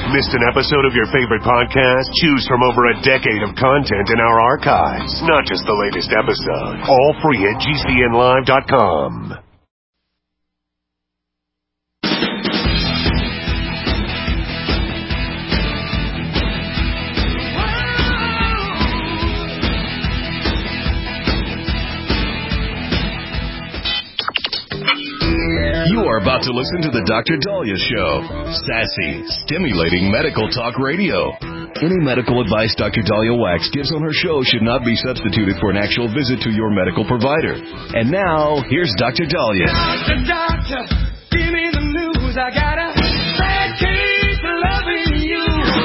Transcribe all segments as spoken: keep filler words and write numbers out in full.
Missed an episode of your favorite podcast? Choose from over a decade of content in our archives, not just the latest episode. All free at G C N live dot com. You are about to listen to the Doctor Daliah Show. Sassy, stimulating medical talk radio. Any medical advice Doctor Daliah Wax gives on her show should not be substituted for an actual visit to your medical provider. And now, here's Doctor Daliah. Doctor, doctor, give me the news. I got a bad case of loving you.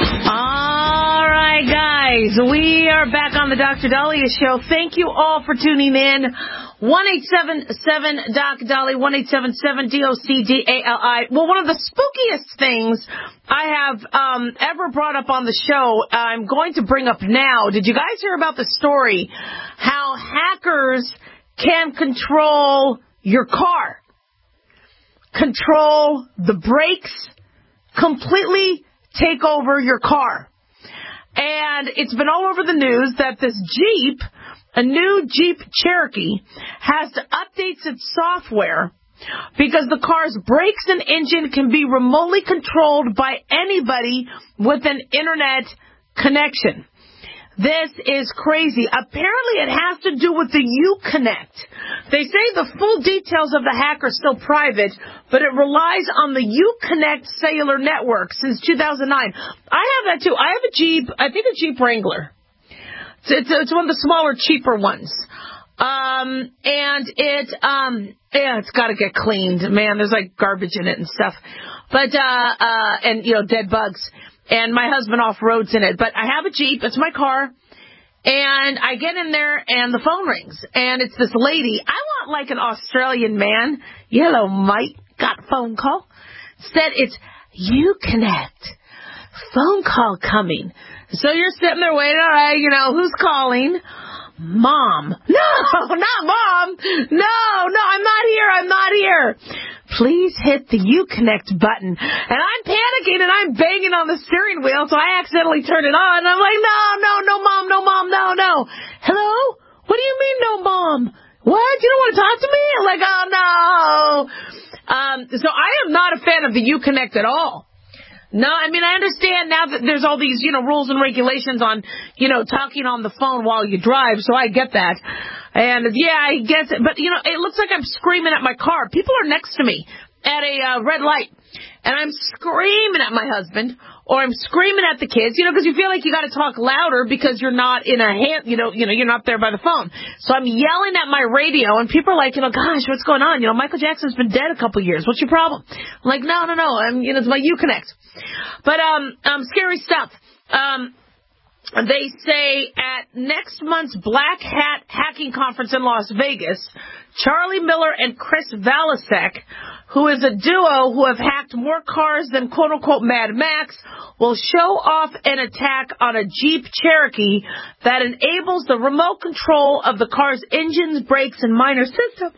All right, guys. We are back on the Doctor Daliah Show. Thank you all for tuning in. one eight seven seven D O C Dali, one eight seven seven D O C D A L I. Well, one of the spookiest things I have um, ever brought up on the show, I'm going to bring up now. Did you guys hear about the story how hackers can control your car, control the brakes, completely take over your car? And it's been all over the news that this Jeep, a new Jeep Cherokee, has to update its software because the car's brakes and engine can be remotely controlled by anybody with an internet connection. This is crazy. Apparently it has to do with the Uconnect. They say the full details of the hack are still private, but it relies on the Uconnect cellular network since two thousand nine. I have that too. I have a Jeep, I think a Jeep Wrangler. It's, it's one of the smaller, cheaper ones. Um, and it, um, yeah, it's got to get cleaned. Man, there's like garbage in it and stuff. But, uh, uh, and, you know, dead bugs. And my husband off-roads in it. But I have a Jeep. It's my car. And I get in there and the phone rings. And it's this lady. I want like an Australian man. Hello, Mike. Got a phone call. Said it's Uconnect. Phone call coming. So you're sitting there waiting, all right, you know, who's calling? Mom. No, not Mom. No, no, I'm not here. I'm not here. Please hit the Uconnect button. And I'm panicking and I'm banging on the steering wheel, so I accidentally turn it on. And I'm like, no, no, no, Mom, no, Mom, no, no. Hello? What do you mean, no, Mom? What? You don't want to talk to me? I'm like, oh, no. Um, so I am not a fan of the Uconnect at all. No, I mean, I understand now that there's all these, you know, rules and regulations on, you know, talking on the phone while you drive, so I get that. And, yeah, I guess, but, you know, it looks like I'm screaming at my car. People are next to me at a uh, red light, and I'm screaming at my husband, or I'm screaming at the kids, you know, because you feel like you got to talk louder because you're not in a hand, you know, you know, you're not there by the phone. So I'm yelling at my radio, and people are like, you know, gosh, what's going on? You know, Michael Jackson's been dead a couple years. What's your problem? I'm like, no, no, no. I'm, you know, it's my Uconnect. But um, um, scary stuff. Um. They say at next month's Black Hat Hacking Conference in Las Vegas, Charlie Miller and Chris Valasek, who is a duo who have hacked more cars than quote-unquote Mad Max, will show off an attack on a Jeep Cherokee that enables the remote control of the car's engines, brakes, and minor systems.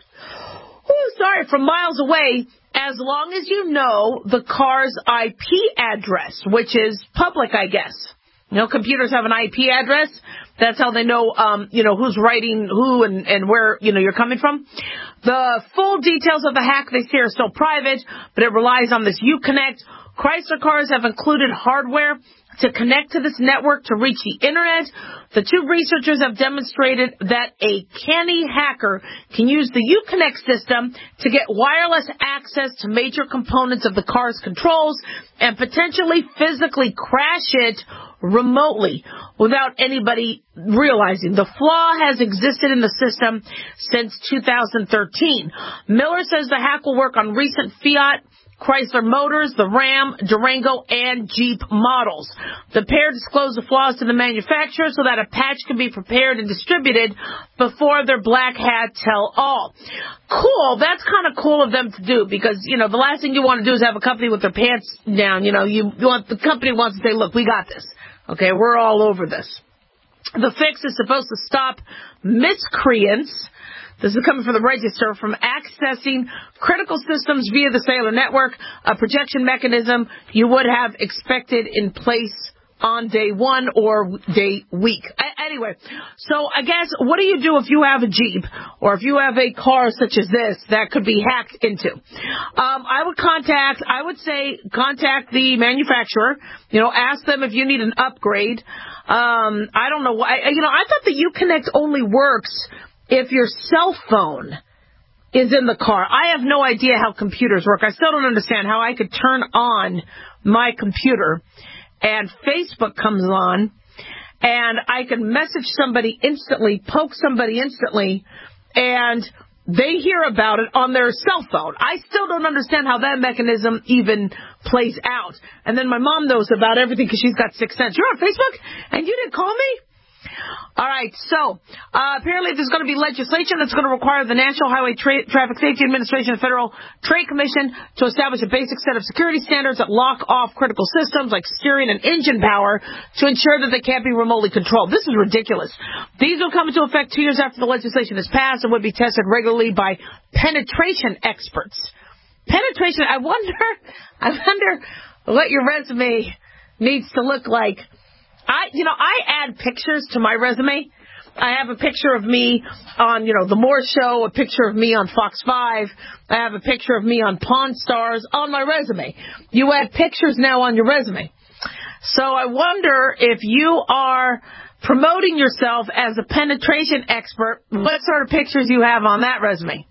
Oh, sorry, from miles away, as long as you know the car's I P address, which is public, I guess. You know, computers have an I P address. That's how they know, um, you know, who's writing who and, and where, you know, you're coming from. The full details of the hack, they say, are still private, but it relies on this Uconnect. Chrysler cars have included hardware to connect to this network to reach the Internet. The two researchers have demonstrated that a canny hacker can use the Uconnect system to get wireless access to major components of the car's controls and potentially physically crash it remotely without anybody realizing. The flaw has existed in the system since two thousand thirteen. Miller says the hack will work on recent Fiat, Chrysler Motors, the Ram, Durango, and Jeep models. The pair disclosed the flaws to the manufacturer so that a patch can be prepared and distributed before their Black Hat tell-all. Cool. That's kind of cool of them to do because, you know, the last thing you want to do is have a company with their pants down. You know, you want the company wants to say, look, we got this. Okay, we're all over this. The fix is supposed to stop miscreants This is coming from the Register, from accessing critical systems via the cellular network, a projection mechanism you would have expected in place on day one or day week. Anyway, so I guess what do you do if you have a Jeep or if you have a car such as this that could be hacked into? Um, I would contact, I would say contact the manufacturer, you know, ask them if you need an upgrade. Um, I don't know why, you know, I thought the Uconnect only works if your cell phone is in the car. I have no idea how computers work. I still don't understand how I could turn on my computer and Facebook comes on, and I can message somebody instantly, poke somebody instantly, and they hear about it on their cell phone. I still don't understand how that mechanism even plays out. And then my mom knows about everything because she's got sixth sense. You're on Facebook, and you didn't call me? All right, so uh, apparently there's going to be legislation that's going to require the National Highway Tra- Traffic Safety Administration and Federal Trade Commission to establish a basic set of security standards that lock off critical systems like steering and engine power to ensure that they can't be remotely controlled. This is ridiculous. These will come into effect two years after the legislation is passed and would be tested regularly by penetration experts. Penetration, I wonder, I wonder what your resume needs to look like. I, you know, I add pictures to my resume. I have a picture of me on, you know, The Moore Show, a picture of me on Fox five. I have a picture of me on Pawn Stars on my resume. You add pictures now on your resume. So I wonder if you are promoting yourself as a penetration expert, what sort of pictures you have on that resume.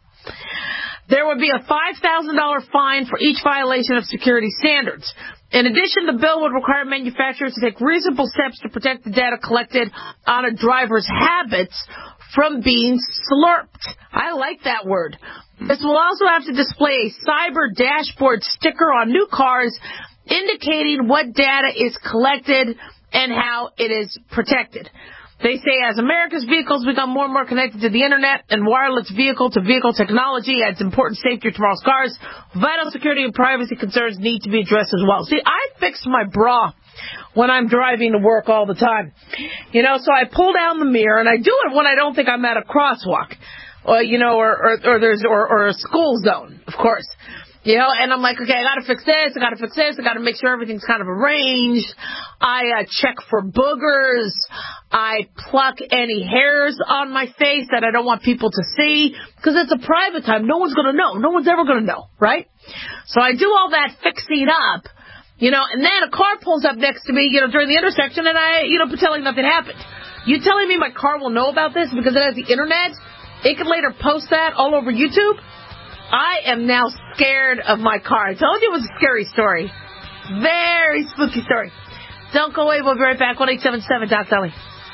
There would be a five thousand dollars fine for each violation of security standards. In addition, the bill would require manufacturers to take reasonable steps to protect the data collected on a driver's habits from being slurped. I like that word. This will also have to display a cyber dashboard sticker on new cars indicating what data is collected and how it is protected. They say as America's vehicles become more and more connected to the Internet and wireless vehicle-to-vehicle technology adds important safety to tomorrow's cars, vital security and privacy concerns need to be addressed as well. See, I fix my bra when I'm driving to work all the time. You know, so I pull down the mirror, and I do it when I don't think I'm at a crosswalk, or, you know, or, or, or there's or, or a school zone, of course. You know, and I'm like, okay, I got to fix this, I got to fix this, I got to make sure everything's kind of arranged. I uh, check for boogers. I pluck any hairs on my face that I don't want people to see, because it's a private time. No one's going to know. No one's ever going to know, right? So I do all that fixing up, you know, and then a car pulls up next to me, you know, during the intersection, and I, you know, pretending nothing happened. You telling me my car will know about this because it has the Internet? It can later post that all over YouTube? I am now scared of my car. I told you it was a scary story. Very spooky story. Don't go away. We'll be right back. one eight seven seven Doc Dolly.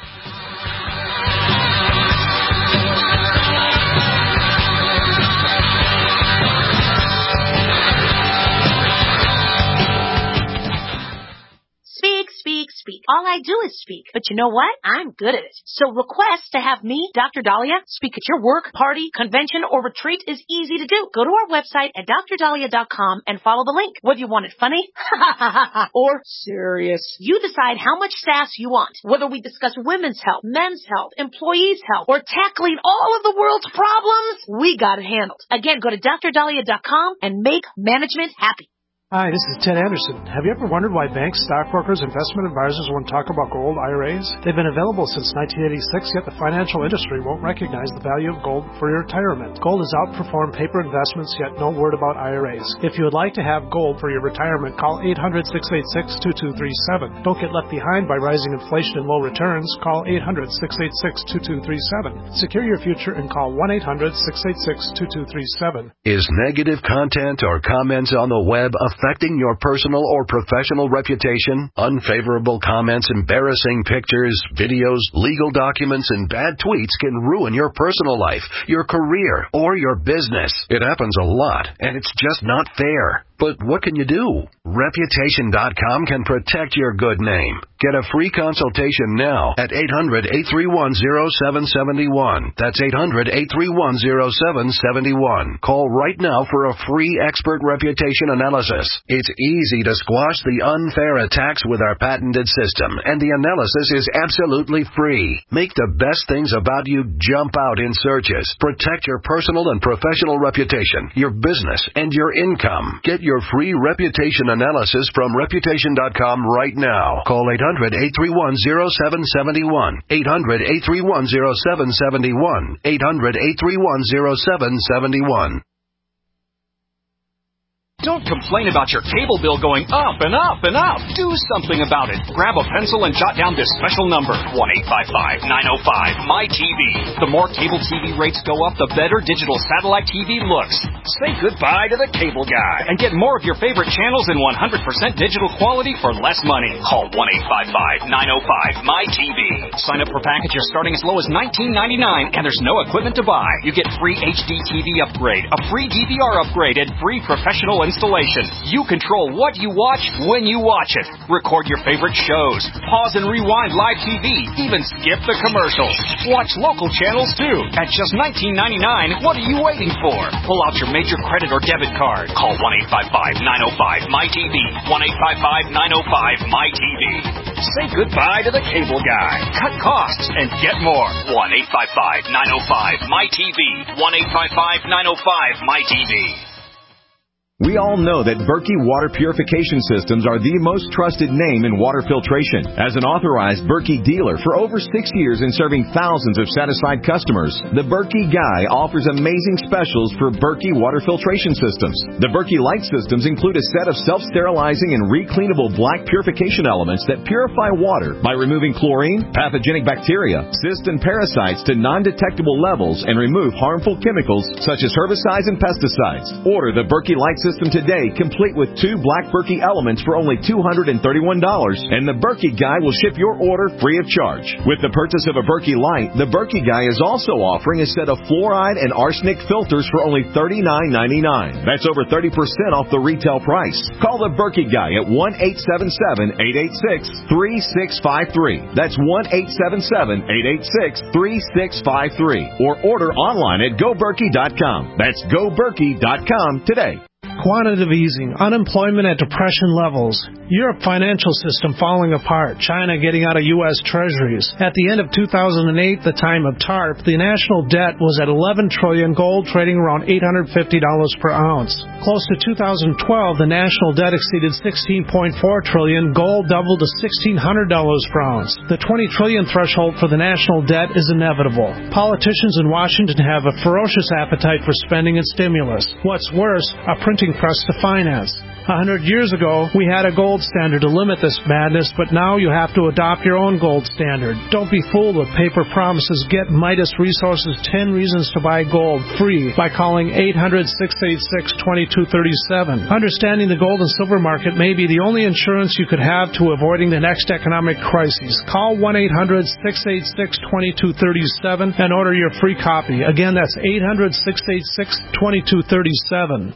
Speak, speak, speak. All I do is speak. But you know what? I'm good at it. So request to have me, Doctor Dahlia, speak at your work, party, convention, or retreat is easy to do. Go to our website at dr dahlia dot com and follow the link. Whether you want it funny or serious, you decide how much sass you want. Whether we discuss women's health, men's health, employees' health, or tackling all of the world's problems, we got it handled. Again, go to dr dahlia dot com and make management happy. Hi, this is Ted Anderson. Have you ever wondered why banks, stockbrokers, investment advisors won't talk about gold I R As? They've been available since nineteen eighty-six, yet the financial industry won't recognize the value of gold for your retirement. Gold has outperformed paper investments, yet no word about I R As. If you would like to have gold for your retirement, call eight hundred, six eight six, two two three seven. Don't get left behind by rising inflation and low returns. Call eight hundred, six eight six, two two three seven. Secure your future and call one eight hundred, six eight six, two two three seven. Is negative content or comments on the web affecting your personal or professional reputation? Unfavorable comments, embarrassing pictures, videos, legal documents, and bad tweets can ruin your personal life, your career, or your business. It happens a lot, and it's just not fair. But what can you do? Reputation dot com can protect your good name. Get a free consultation now at eight hundred, eight three one, zero seven seven one. That's eight hundred, eight three one, zero seven seven one. Call right now for a free expert reputation analysis. It's easy to squash the unfair attacks with our patented system, and the analysis is absolutely free. Make the best things about you jump out in searches. Protect your personal and professional reputation, your business, and your income. Get your free reputation analysis from Reputation dot com right now. Call eight hundred, eight three one, zero seven seven one. eight hundred, eight three one, zero seven seven one. eight hundred, eight three one, zero seven seven one. Don't complain about your cable bill going up and up and up. Do something about it. Grab a pencil and jot down this special number, one eight five five, nine oh five, M Y T V. The more cable T V rates go up, the better digital satellite T V looks. Say goodbye to the cable guy and get more of your favorite channels in one hundred percent digital quality for less money. Call one eight five five, nine oh five, M Y T V. Sign up for packages starting as low as nineteen ninety-nine, and there's no equipment to buy. You get free H D T V upgrade, a free D V R upgrade, and free professional installation. You control what you watch when you watch it. Record your favorite shows. Pause and rewind live T V. Even skip the commercials. Watch local channels too. At just nineteen ninety-nine, what are you waiting for? Pull out your major credit or debit card. Call one eight five five, nine oh five, M Y T V. one eight five five, nine oh five, M Y T V. Say goodbye to the cable guy. Cut costs and get more. one eight five five, nine oh five, M Y T V. one eight five five, nine oh five, M Y T V. We all know that Berkey Water Purification Systems are the most trusted name in water filtration. As an authorized Berkey dealer for over six years and serving thousands of satisfied customers, the Berkey Guy offers amazing specials for Berkey Water Filtration Systems. The Berkey Light Systems include a set of self-sterilizing and recleanable black purification elements that purify water by removing chlorine, pathogenic bacteria, cysts, and parasites to non-detectable levels and remove harmful chemicals such as herbicides and pesticides. Order the Berkey Light System today, complete with two black Berkey elements for only two hundred thirty-one dollars, and the Berkey Guy will ship your order free of charge. With the purchase of a Berkey Light, the Berkey Guy is also offering a set of fluoride and arsenic filters for only thirty-nine ninety-nine. That's over thirty percent off the retail price. Call the Berkey Guy at one eight seven seven, eight eight six, three six five three. That's one eight seven seven, eight eight six, three six five three. Or order online at go berkey dot com. That's go berkey dot com today. Quantitative easing, unemployment at depression levels, Europe financial system falling apart, China getting out of U S treasuries. At the end of two thousand eight, the time of TARP, the national debt was at eleven trillion dollars, gold trading around eight hundred fifty dollars per ounce. Close to two thousand twelve, the national debt exceeded sixteen point four trillion dollars, gold doubled to sixteen hundred dollars per ounce. The twenty trillion dollars threshold for the national debt is inevitable. Politicians in Washington have a ferocious appetite for spending and stimulus. What's worse, a printing press to finance. A hundred years ago, we had a gold standard to limit this madness, but now you have to adopt your own gold standard. Don't be fooled with paper promises. Get Midas Resources ten Reasons to Buy Gold free by calling eight hundred, six eight six, two two three seven. Understanding the gold and silver market may be the only insurance you could have to avoiding the next economic crisis. Call one eight hundred, six eight six, two two three seven and order your free copy. Again, that's eight hundred, six eight six, two two three seven.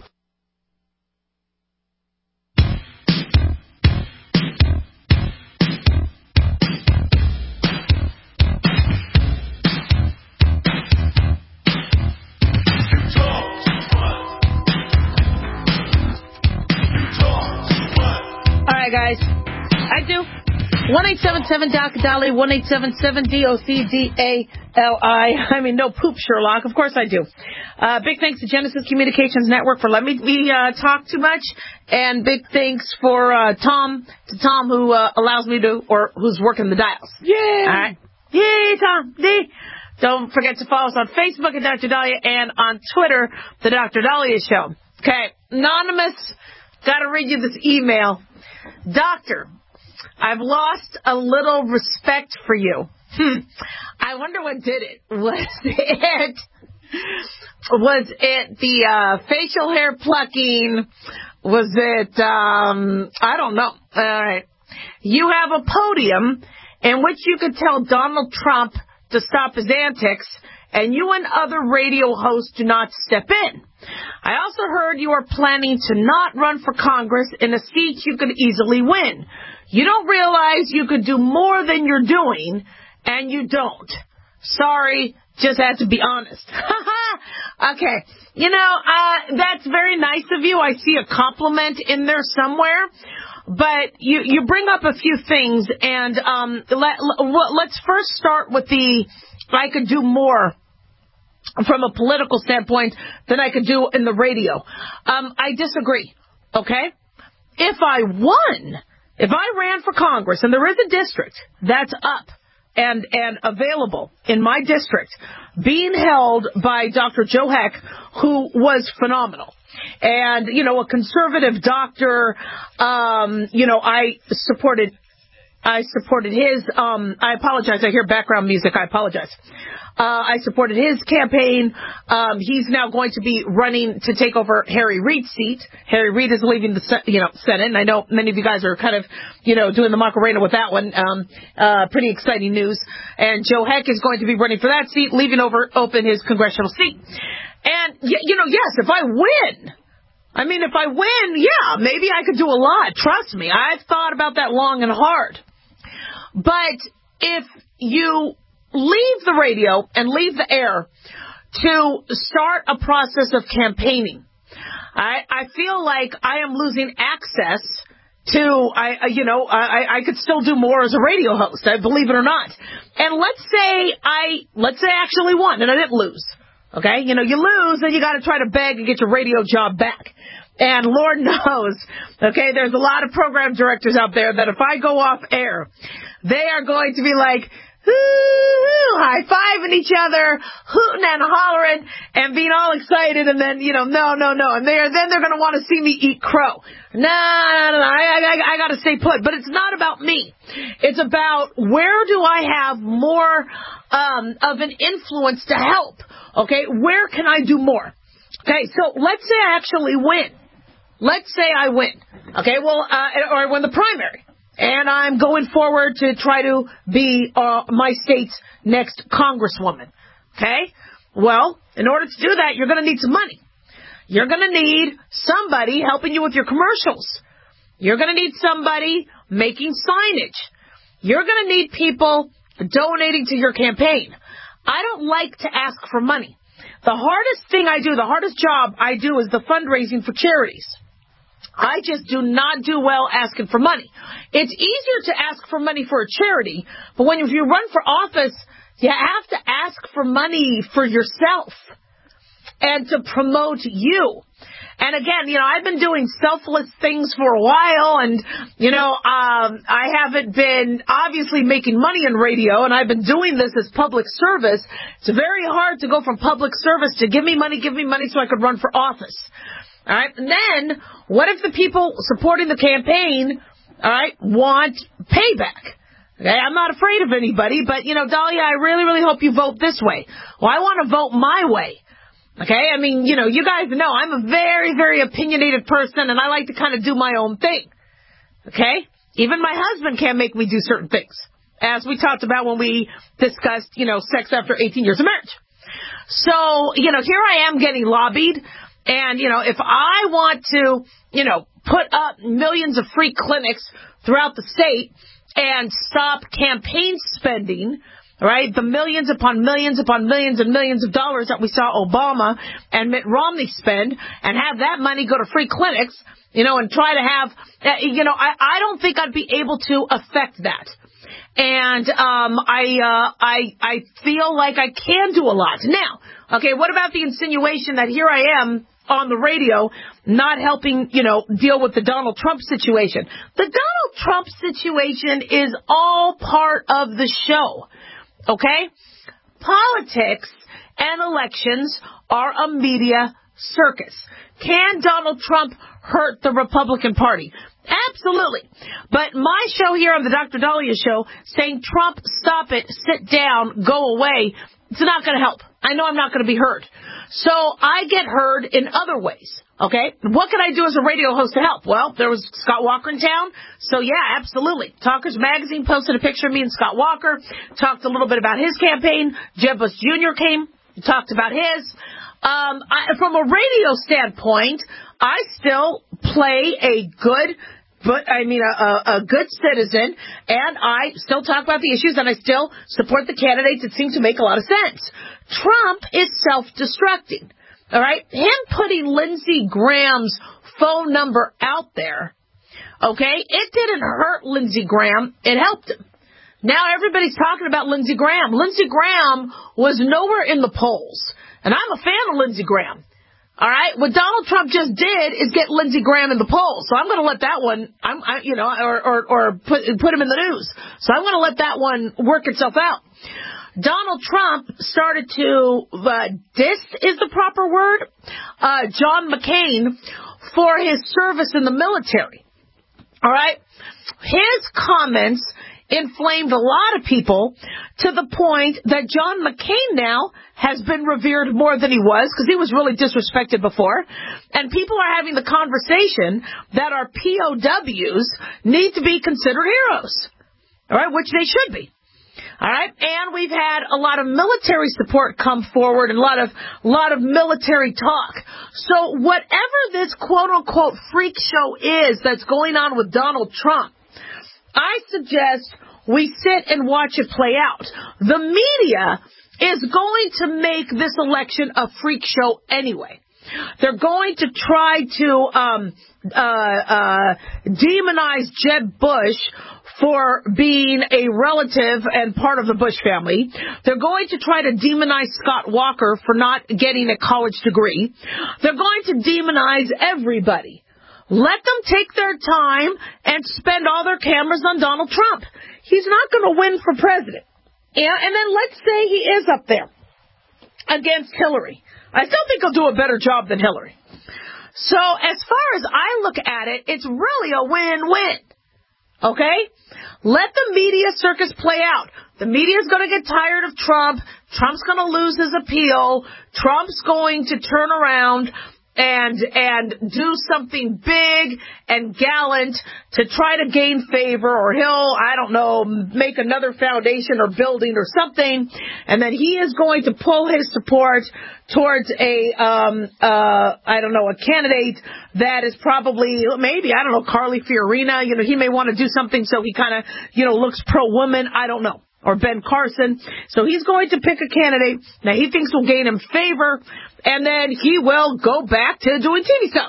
Guys, I do. one eight seven seven D O C D A L I, one eight seven seven D O C D A L I. I mean, no poop, Sherlock. Of course I do. Uh, big thanks to Genesis Communications Network for letting me uh, talk too much. And big thanks for uh, Tom, to Tom who uh, allows me to, or who's working the dials. Yay! All right. Yay, Tom. Yay. Don't forget to follow us on Facebook at Doctor Dahlia and on Twitter, The Doctor Dahlia Show. Okay. Anonymous, got to read you this email. Doctor, I've lost a little respect for you. Hmm. I wonder what did it. Was it was it the uh, facial hair plucking? Was it, um, I don't know. All right. You have a podium in which you could tell Donald Trump to stop his antics, and you and other radio hosts do not step in. I also heard you are planning to not run for Congress in a seat you could easily win. You don't realize you could do more than you're doing, and you don't. Sorry, just had to be honest. Okay, you know, uh, that's very nice of you. I see a compliment in there somewhere. But you, you bring up a few things, and um, let, let's first start with the I could do more from a political standpoint than I could do in the radio. Um, I disagree, okay? If I won, if I ran for Congress, and there is a district that's up and, and available in my district, being held by Doctor Joe Heck, who was phenomenal. And, you know, a conservative doctor, um, you know, I supported, I supported his, um, I apologize, I hear background music, I apologize. Uh, I supported his campaign. Um, he's now going to be running to take over Harry Reid's seat. Harry Reid is leaving the, you know, Senate, and I know many of you guys are kind of, you know, doing the Macarena with that one. Um, uh, pretty exciting news. And Joe Heck is going to be running for that seat, leaving over, open his congressional seat. And, you know, yes, if I win, I mean, if I win, yeah, maybe I could do a lot. Trust me, I've thought about that long and hard. But if you leave the radio and leave the air to start a process of campaigning, I, I feel like I am losing access to, I, you know, I, I could still do more as a radio host, I believe it or not. And let's say I, let's say I actually won and I didn't lose. Okay, you know, you lose, then you got to try to beg and get your radio job back. And Lord knows, okay, there's a lot of program directors out there that if I go off air, they are going to be like, hoo-hoo, high-fiving each other, hooting and hollering, and being all excited, and then, you know, no, no, no. And they're, then they're going to want to see me eat crow. No, no, no, I, I, I got to stay put. But it's not about me. It's about where do I have more um, of an influence to help? Okay, where can I do more? Okay, so let's say I actually win. Let's say I win. Okay, well, uh, or I win the primary. And I'm going forward to try to be uh, my state's next congresswoman. Okay? Well, in order to do that, you're going to need some money. You're going to need somebody helping you with your commercials. You're going to need somebody making signage. You're going to need people donating to your campaign. I don't like to ask for money. The hardest thing I do, the hardest job I do is the fundraising for charities. I just do not do well asking for money. It's easier to ask for money for a charity, but when if you run for office, you have to ask for money for yourself and to promote you. And again, you know, I've been doing selfless things for a while, and, you know, um, I haven't been obviously making money in radio, and I've been doing this as public service. It's very hard to go from public service to give me money, give me money so I could run for office. All right. And then what if the people supporting the campaign, all right, want payback? Okay. I'm not afraid of anybody, but, you know, Dahlia, I really, really hope you vote this way. Well, I want to vote my way. Okay. I mean, you know, you guys know I'm a very, very opinionated person, and I like to kind of do my own thing. Okay. Even my husband can't make me do certain things, as we talked about when we discussed, you know, sex after eighteen years of marriage. So, you know, here I am getting lobbied. And, you know, if I want to, you know, put up millions of free clinics throughout the state and stop campaign spending, right, the millions upon millions upon millions and millions of dollars that we saw Obama and Mitt Romney spend, and have that money go to free clinics, you know, and try to have, uh, you know, I, I don't think I'd be able to affect that. And um, I, uh, I, I feel like I can do a lot. Now, okay, what about the insinuation that here I am on the radio not helping, you know, deal with the Donald Trump situation? The Donald Trump situation is all part of the show, okay? Politics and elections are a media circus. Can Donald Trump hurt the Republican Party? Absolutely. But my show here on the Doctor Dahlia Show saying Trump, stop it, sit down, go away, it's not going to help. I know I'm not going to be heard. So I get heard in other ways, okay? What can I do as a radio host to help? Well, there was Scott Walker in town, so yeah, absolutely. Talkers Magazine posted a picture of me and Scott Walker, talked a little bit about his campaign. Jeb Bush Junior came talked about his. Um, I, from a radio standpoint, I still play a good, but I mean a, a, a good citizen, and I still talk about the issues, and I still support the candidates that seem to make a lot of sense. Trump is self-destructing. All right, him putting Lindsey Graham's phone number out there, okay, it didn't hurt Lindsey Graham, it helped him. Now everybody's talking about Lindsey Graham. Lindsey Graham was nowhere in the polls, and I'm a fan of Lindsey Graham. All right, what Donald Trump just did is get Lindsey Graham in the polls, so I'm going to let that one, I'm, I, you know, or or, or put put him in the news. So I'm going to let that one work itself out. Donald Trump started to uh, diss is the proper word, uh, John McCain for his service in the military. All right, his comments inflamed a lot of people to the point that John McCain now has been revered more than he was, because he was really disrespected before. And people are having the conversation that our P O Ws need to be considered heroes, all right, which they should be. All right, and we've had a lot of military support come forward and a lot of a lot of military talk. So whatever this quote-unquote freak show is that's going on with Donald Trump, I suggest we sit and watch it play out. The media is going to make this election a freak show anyway. They're going to try to um, uh, uh, demonize Jeb Bush for being a relative and part of the Bush family. They're going to try to demonize Scott Walker for not getting a college degree. They're going to demonize everybody. Let them take their time and spend all their cameras on Donald Trump. He's not going to win for president. Yeah, and then let's say he is up there against Hillary. I still think he'll do a better job than Hillary. So as far as I look at it, it's really a win-win. Okay? Let the media circus play out. The media's going to get tired of Trump. Trump's going to lose his appeal. Trump's going to turn around and and do something big and gallant to try to gain favor, or he'll, I don't know, make another foundation or building or something, and then he is going to pull his support towards a, um, uh, I don't know, a candidate that is probably, maybe, I don't know, Carly Fiorina. You know, he may want to do something so he kind of, you know, looks pro-woman. I don't know. Or Ben Carson. So he's going to pick a candidate that he thinks will gain him favor, and then he will go back to doing T V stuff.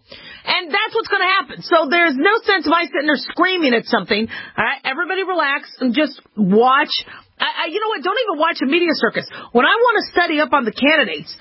And that's what's going to happen. So there's no sense of I sitting there screaming at something. All right, everybody relax and just watch. I, I, you know what? Don't even watch a media circus. When I want to study up on the candidates,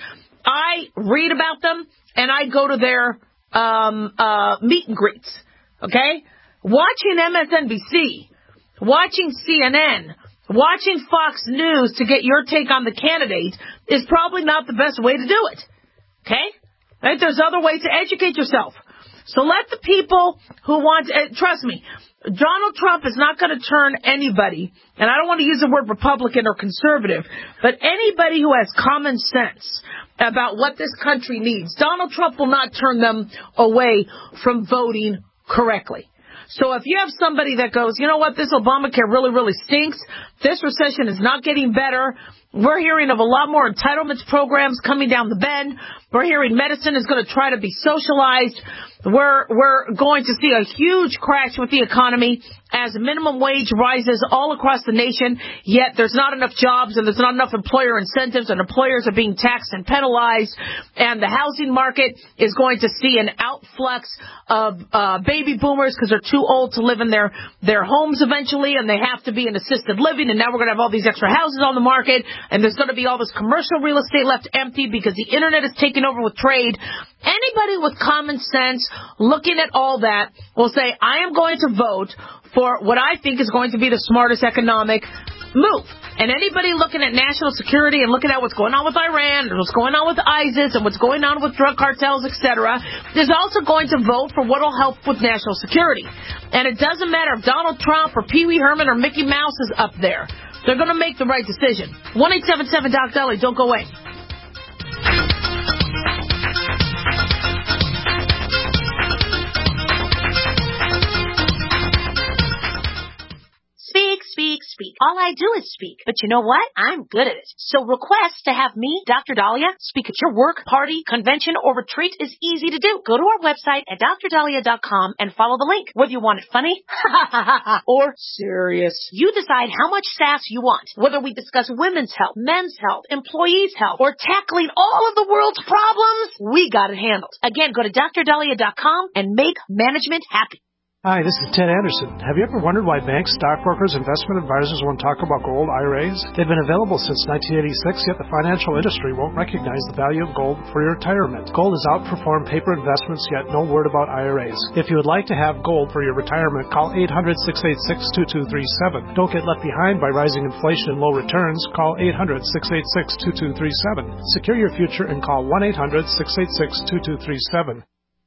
I read about them and I go to their um, uh, meet and greets. Okay? Watching M S N B C, watching C N N, watching Fox News to get your take on the candidate is probably not the best way to do it. Okay? Right? There's other ways to educate yourself. So let the people who want, uh, trust me, Donald Trump is not going to turn anybody, and I don't want to use the word Republican or conservative, but anybody who has common sense about what this country needs, Donald Trump will not turn them away from voting correctly. So if you have somebody that goes, you know what, this Obamacare really, really stinks, this recession is not getting better, we're hearing of a lot more entitlements programs coming down the bend, we're hearing medicine is going to try to be socialized, we're, we're going to see a huge crash with the economy as minimum wage rises all across the nation, yet there's not enough jobs and there's not enough employer incentives and employers are being taxed and penalized, and the housing market is going to see an outflux of uh, baby boomers because they're too old to live in their, their homes eventually, and they have to be in assisted living, and now we're going to have all these extra houses on the market, and there's going to be all this commercial real estate left empty because the internet is taking over with trade. Anybody with common sense looking at all that will say, I am going to vote for what I think is going to be the smartest economic move. And anybody looking at national security and looking at what's going on with Iran and what's going on with ISIS and what's going on with drug cartels, et cetera, is also going to vote for what will help with national security. And it doesn't matter if Donald Trump or Pee Wee Herman or Mickey Mouse is up there. They're going to make the right decision. one eight seven seven Doc Deli. Don't go away. Speak, speak, speak. All I do is speak. But you know what? I'm good at it. So request to have me, Doctor Dahlia, speak at your work, party, convention, or retreat is easy to do. Go to our website at dr dahlia dot com and follow the link. Whether you want it funny or serious, you decide how much sass you want. Whether we discuss women's health, men's health, employees' health, or tackling all of the world's problems, we got it handled. Again, go to dr dahlia dot com and make management happy. Hi, this is Ted Anderson. Have you ever wondered why banks, stockbrokers, investment advisors won't talk about gold I R As? They've been available since nineteen eighty-six, yet the financial industry won't recognize the value of gold for your retirement. Gold has outperformed paper investments, yet no word about I R As. If you would like to have gold for your retirement, call eight hundred, six eight six, two two three seven. Don't get left behind by rising inflation and low returns. Call eight hundred, six eight six, two two three seven. Secure your future and call one eight hundred, six eight six, two two three seven.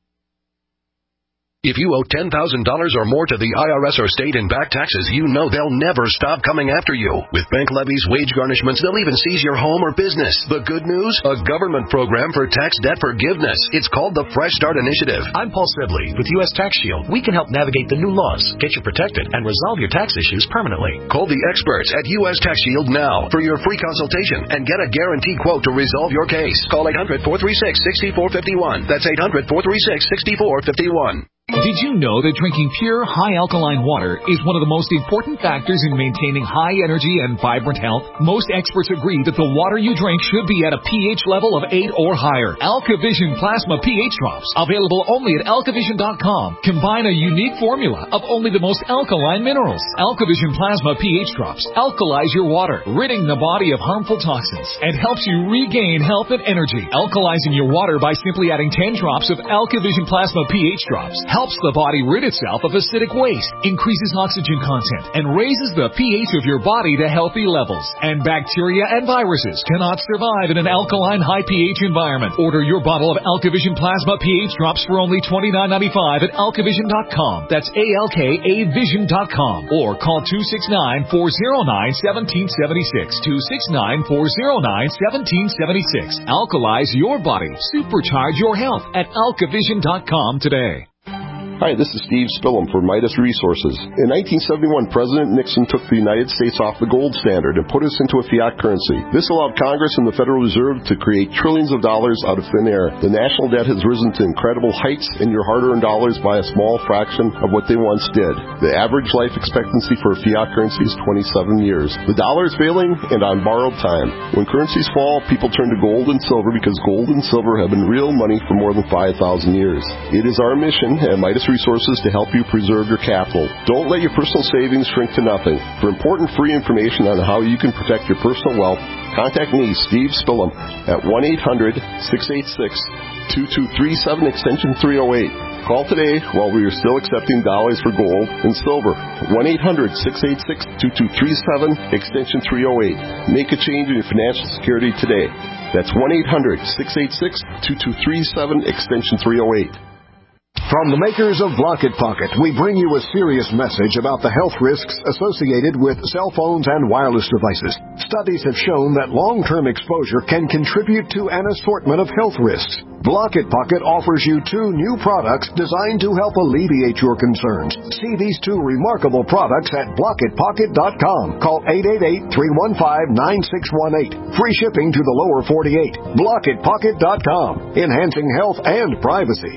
If you owe ten thousand dollars or more to the I R S or state in back taxes, you know they'll never stop coming after you. With bank levies, wage garnishments, they'll even seize your home or business. The good news? A government program for tax debt forgiveness. It's called the Fresh Start Initiative. I'm Paul Sibley with U S Tax Shield. We can help navigate the new laws, get you protected, and resolve your tax issues permanently. Call the experts at U S Tax Shield now for your free consultation and get a guaranteed quote to resolve your case. Call eight hundred, four three six, six four five one. That's eight hundred, four three six, six four five one. Did you know that drinking pure, high alkaline water is one of the most important factors in maintaining high energy and vibrant health? Most experts agree that the water you drink should be at a pH level of eight or higher. AlkaVision Plasma pH Drops, available only at alkavision dot com, combine a unique formula of only the most alkaline minerals. AlkaVision Plasma pH Drops alkalize your water, ridding the body of harmful toxins, and helps you regain health and energy. Alkalizing your water by simply adding ten drops of AlkaVision Plasma pH Drops helps the body rid itself of acidic waste, increases oxygen content, and raises the pH of your body to healthy levels. And bacteria and viruses cannot survive in an alkaline high pH environment. Order your bottle of AlkaVision Plasma pH Drops for only twenty-nine ninety-five at alkavision dot com. That's A L K A vision dot com. Or call two six nine, four oh nine, one seven seven six. two six nine, four oh nine, one seven seven six. Alkalize your body. Supercharge your health at alkavision dot com today. Hi, this is Steve Spillum for Midas Resources. In nineteen seventy-one, President Nixon took the United States off the gold standard and put us into a fiat currency. This allowed Congress and the Federal Reserve to create trillions of dollars out of thin air. The national debt has risen to incredible heights, and your hard-earned dollars buy a small fraction of what they once did. The average life expectancy for a fiat currency is twenty-seven years. The dollar is failing and on borrowed time. When currencies fall, people turn to gold and silver because gold and silver have been real money for more than five thousand years. It is our mission at Midas Resources to help you preserve your capital. Don't let your personal savings shrink to nothing. For important free information on how you can protect your personal wealth, contact me, Steve Spillum, at one eight hundred, six eight six, two two three seven, extension three oh eight. Call today while we are still accepting dollars for gold and silver. one eight hundred, six eight six, two two three seven, extension three oh eight. Make a change in your financial security today. That's one eight hundred, six eight six, two two three seven, extension three oh eight. From the makers of Blocket Pocket, we bring you a serious message about the health risks associated with cell phones and wireless devices. Studies have shown that long-term exposure can contribute to an assortment of health risks. Blocket Pocket offers you two new products designed to help alleviate your concerns. See these two remarkable products at blocket pocket dot com. Call eight eight eight, three one five, nine six one eight. Free shipping to the lower forty-eight. blocket pocket dot com. Enhancing health and privacy.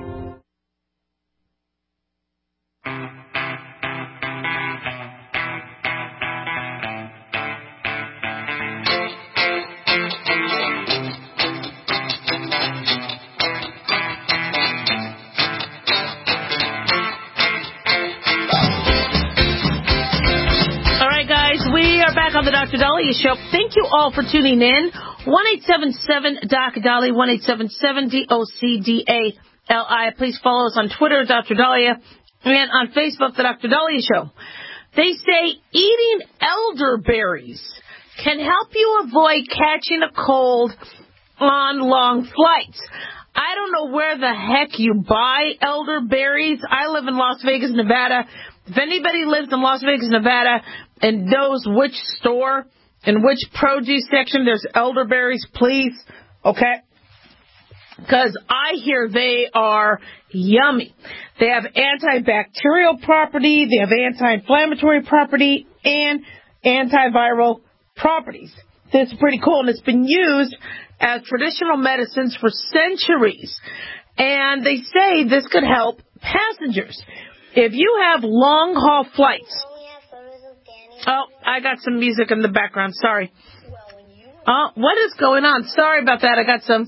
Back on the Doctor Dahlia Show. Thank you all for tuning in. one eight seven seven, D O C, Dahlia, one eight seven seven, D O C D A L I. Please follow us on Twitter, Doctor Dahlia, and on Facebook, the Doctor Dahlia Show. They say eating elderberries can help you avoid catching a cold on long flights. I don't know where the heck you buy elderberries. I live in Las Vegas, Nevada. If anybody lives in Las Vegas, Nevada, and knows which store and which produce section there's elderberries, please, okay? Because I hear they are yummy. They have antibacterial property, they have anti-inflammatory property, and antiviral properties. This is pretty cool, and it's been used as traditional medicines for centuries. And they say this could help passengers. If you have long-haul flights... Oh, I got some music in the background. Sorry. Oh, what is going on? Sorry about that. I got some...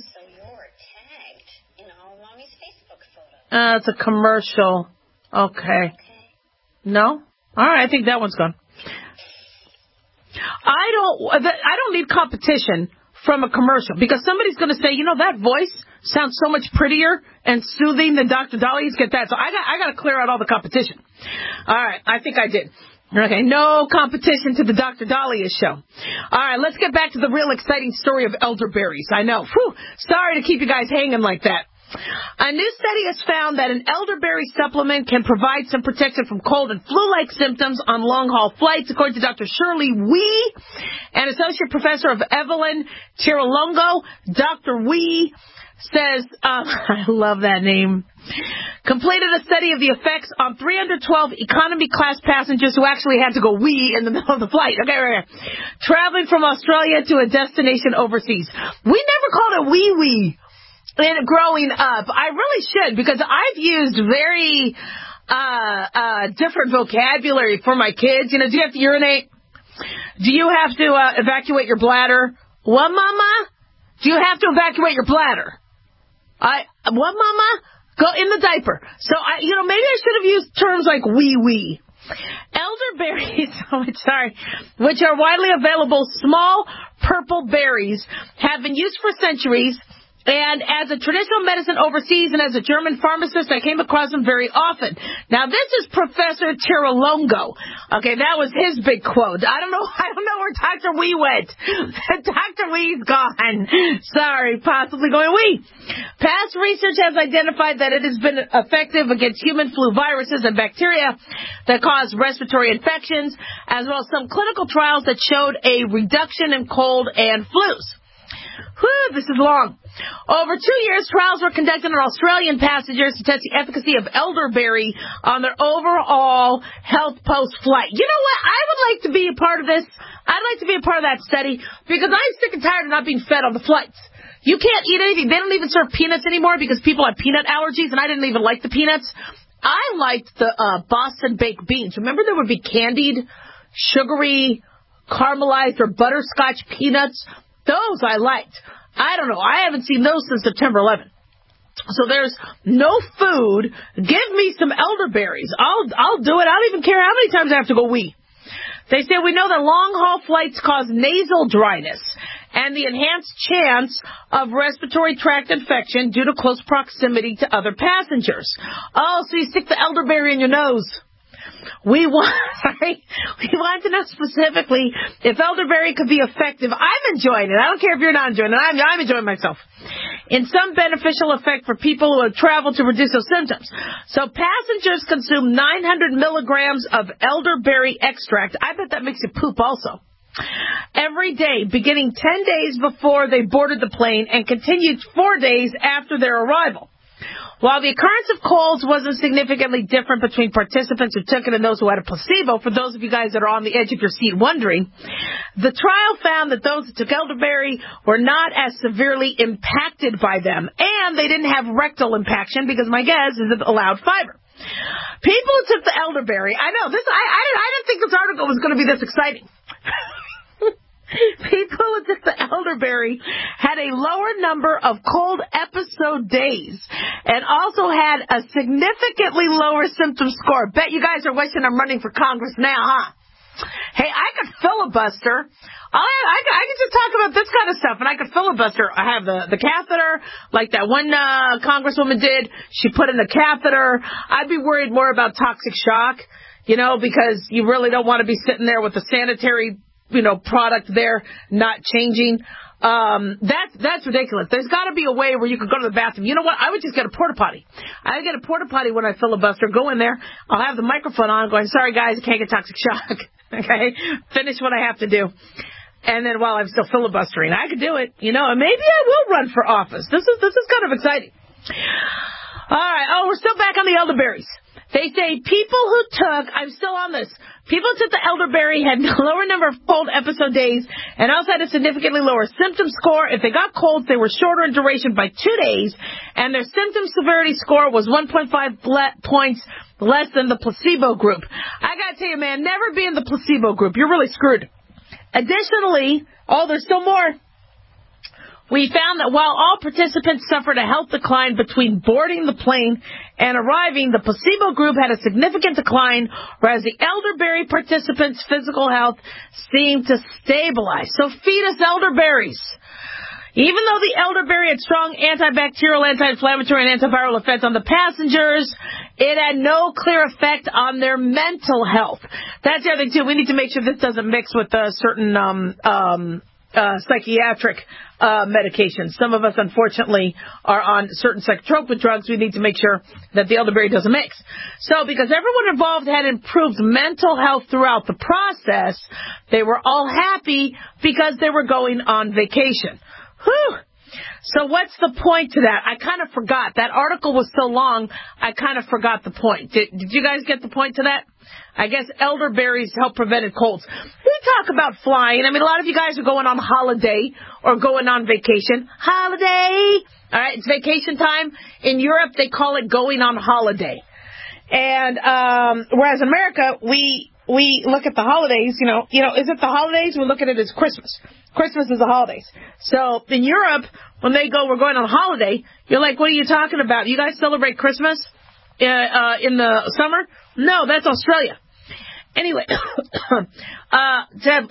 Uh, it's a commercial. Okay. No? All right, I think that one's gone. I don't I don't need competition from a commercial because somebody's going to say, you know, that voice sounds so much prettier and soothing than Doctor Dalia's. Get that. So I got I got to clear out all the competition. All right, I think I did. Okay, no competition to the Doctor Dahlia show. All right, let's get back to the real exciting story of elderberries. I know. Whew, sorry to keep you guys hanging like that. A new study has found that an elderberry supplement can provide some protection from cold and flu-like symptoms on long-haul flights, according to Doctor Shirley Wee, an associate professor of Evelyn Tiralongo. Doctor Wee says, um, I love that name, completed a study of the effects on three hundred twelve economy class passengers who actually had to go wee in the middle of the flight. Okay, right here. Traveling from Australia to a destination overseas. We never called it wee-wee. And growing up, I really should, because I've used very uh uh different vocabulary for my kids. You know, do you have to urinate? Do you have to uh, evacuate your bladder? What, Mama? Do you have to evacuate your bladder? I what, Mama? Go in the diaper. So I, you know, maybe I should have used terms like wee wee. Elderberries, oh, sorry, which are widely available, small purple berries, have been used for centuries. And as a traditional medicine overseas and as a German pharmacist, I came across them very often. Now, this is Professor Tiralongo. Okay, that was his big quote. I don't know, I don't know where Doctor Wee went. Doctor Wee's gone. Sorry, possibly going wee. Past research has identified that it has been effective against human flu viruses and bacteria that cause respiratory infections, as well as some clinical trials that showed a reduction in cold and flus. Whew, this is long. Over two years, trials were conducted on Australian passengers to test the efficacy of elderberry on their overall health post-flight. You know what? I would like to be a part of this. I'd like to be a part of that study because I'm sick and tired of not being fed on the flights. You can't eat anything. They don't even serve peanuts anymore because people have peanut allergies, and I didn't even like the peanuts. I liked the uh, Boston baked beans. Remember there would be candied, sugary, caramelized, or butterscotch peanuts? Those I liked. I don't know. I haven't seen those since September eleventh. So there's no food. Give me some elderberries. I'll I'll do it. I don't even care how many times I have to go wee. They say we know that long-haul flights cause nasal dryness and the enhanced chance of respiratory tract infection due to close proximity to other passengers. Oh, so you stick the elderberry in your nose. We want, sorry, we want to know specifically if elderberry could be effective. I'm enjoying it. I don't care if you're not enjoying it. I'm, I'm enjoying myself. In some beneficial effect for people who have traveled to reduce those symptoms. So passengers consume nine hundred milligrams of elderberry extract. I bet that makes you poop also. Every day, beginning ten days before they boarded the plane and continued four days after their arrival. While the occurrence of colds wasn't significantly different between participants who took it and those who had a placebo, for those of you guys that are on the edge of your seat wondering, the trial found that those that took elderberry were not as severely impacted by them, and they didn't have rectal impaction because my guess is it allowed fiber. People who took the elderberry, I know, this I, I, I didn't think this article was going to be this exciting. People who took the elderberry had a lower number of cold episode days and also had a significantly lower symptom score. Bet you guys are wishing I'm running for Congress now, huh? Hey, I could filibuster. I, I, I could just talk about this kind of stuff, and I could filibuster. I have the, the catheter, like that one uh, congresswoman did. She put in the catheter. I'd be worried more about toxic shock, you know, because you really don't want to be sitting there with the sanitary you know, product there not changing. Um, that's, that's ridiculous. There's got to be a way where you could go to the bathroom. You know what? I would just get a porta potty. I would get a porta potty when I filibuster. Go in there. I'll have the microphone on going, sorry guys, I can't get toxic shock. Okay? Finish what I have to do. And then while I'm still filibustering, I could do it. You know, and maybe I will run for office. This is, this is kind of exciting. All right. Oh, we're still back on the elderberries. They say people who took, I'm still on this, people who took the elderberry had a lower number of cold episode days and also had a significantly lower symptom score. If they got colds, they were shorter in duration by two days, and their symptom severity score was one point five points less than the placebo group. I gotta tell you, man, never be in the placebo group. You're really screwed. Additionally, oh, there's still more. We found that while all participants suffered a health decline between boarding the plane and arriving, the placebo group had a significant decline, whereas the elderberry participants' physical health seemed to stabilize. So feed us elderberries. Even though the elderberry had strong antibacterial, anti-inflammatory, and antiviral effects on the passengers, it had no clear effect on their mental health. That's the other thing, too. We need to make sure this doesn't mix with uh, certain um, um, uh, psychiatric uh, medications. Some of us, unfortunately, are on certain psychotropic drugs. We need to make sure that the elderberry doesn't mix. So because everyone involved had improved mental health throughout the process, they were all happy because they were going on vacation. Whew. So what's the point to that? I kind of forgot. That article was so long, I kind of forgot the point. Did, did you guys get the point to that? I guess elderberries help prevent colds. We talk about flying. I mean, a lot of you guys are going on holiday or going on vacation. Holiday! All right, it's vacation time. In Europe, they call it going on holiday. And um, whereas in America, we we look at the holidays, you know, you know, is it the holidays? We look at it as Christmas. Christmas is the holidays. So in Europe, when they go, we're going on holiday, you're like, what are you talking about? You guys celebrate Christmas uh, uh, in the summer? No, that's Australia. Anyway, uh, to have,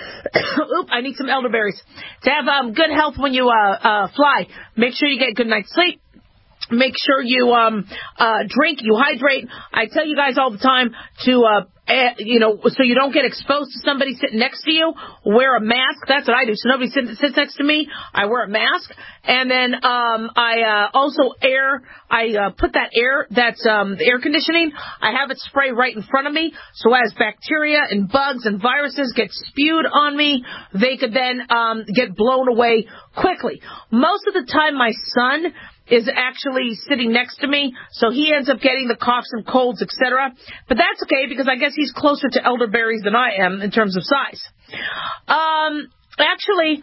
oop, I need some elderberries. To have um, good health when you uh, uh, fly, make sure you get a good night's sleep. Make sure you um uh drink, you hydrate. I tell you guys all the time to uh eh, you know, so you don't get exposed to somebody sitting next to you. Wear a mask. That's what I do. So nobody sits, sits next to me. I wear a mask, and then um I uh also air. I uh, put that air that's um the air conditioning. I have it spray right in front of me, so as bacteria and bugs and viruses get spewed on me, they could then um get blown away quickly. Most of the time, my son is actually sitting next to me, so he ends up getting the coughs and colds, et cetera. But that's okay, because I guess he's closer to elderberries than I am in terms of size. Um, actually,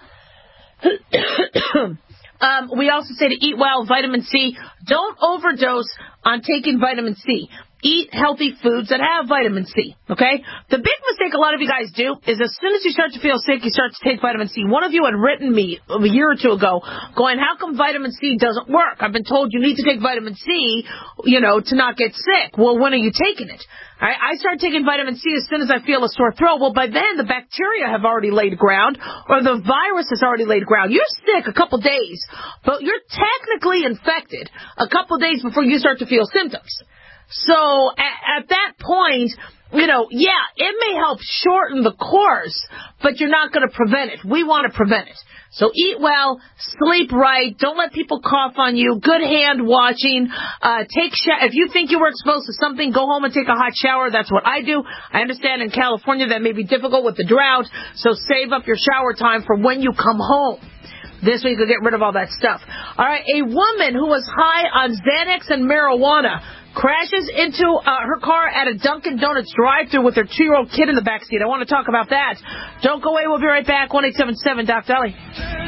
um, we also say to eat well, vitamin C. Don't overdose on taking vitamin C. Eat healthy foods that have vitamin C, okay? The big mistake a lot of you guys do is as soon as you start to feel sick, you start to take vitamin C. One of you had written me a year or two ago going, how come vitamin C doesn't work? I've been told you need to take vitamin C, you know, to not get sick. Well, when are you taking it? All right, I start taking vitamin C as soon as I feel a sore throat. Well, by then, the bacteria have already laid ground, or the virus has already laid ground. You're sick a couple days, but you're technically infected a couple days before you start to feel symptoms. So at, at that point, you know, yeah, it may help shorten the course, but you're not going to prevent it. We want to prevent it. So eat well, sleep right, don't let people cough on you, good hand washing, uh, take sh- if you think you were exposed to something, go home and take a hot shower. That's what I do. I understand in California that may be difficult with the drought, so save up your shower time for when you come home. This way you could get rid of all that stuff. All right, a woman who was high on Xanax and marijuana crashes into uh, her car at a Dunkin' Donuts drive-thru with her two-year-old kid in the backseat. I want to talk about that. Don't go away. We'll be right back. one eight seven seven, Doc Dolly.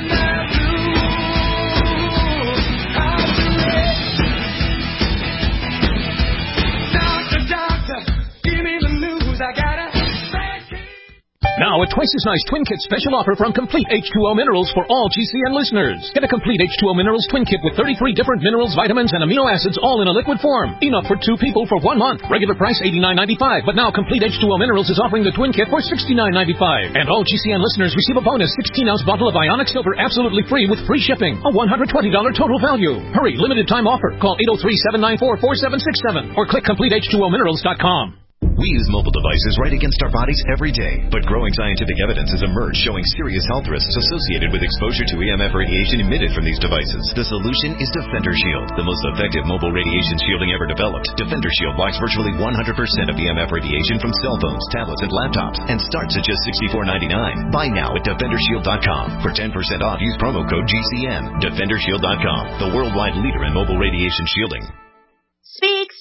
Doctor, doctor, give me the news. I got a Now, a twice as nice Twin Kit special offer from Complete H two O Minerals for all G C N listeners. Get a Complete H two O Minerals Twin Kit with thirty-three different minerals, vitamins, and amino acids all in a liquid form. Enough for two people for one month. Regular price eighty-nine ninety-five, but now Complete H two O Minerals is offering the Twin Kit for sixty-nine ninety-five. And all G C N listeners receive a bonus sixteen ounce bottle of Ionic Silver absolutely free with free shipping. A one hundred twenty dollars total value. Hurry, limited time offer. Call eight oh three, seven nine four, four seven six seven or click complete H two O minerals dot com. We use mobile devices right against our bodies every day, but growing scientific evidence has emerged showing serious health risks associated with exposure to E M F radiation emitted from these devices. The solution is Defender Shield, the most effective mobile radiation shielding ever developed. Defender Shield blocks virtually one hundred percent of E M F radiation from cell phones, tablets, and laptops, and starts at just sixty-four ninety-nine. Buy now at defender shield dot com. For ten percent off, use promo code G C N. defender shield dot com, the worldwide leader in mobile radiation shielding. Speak, speak,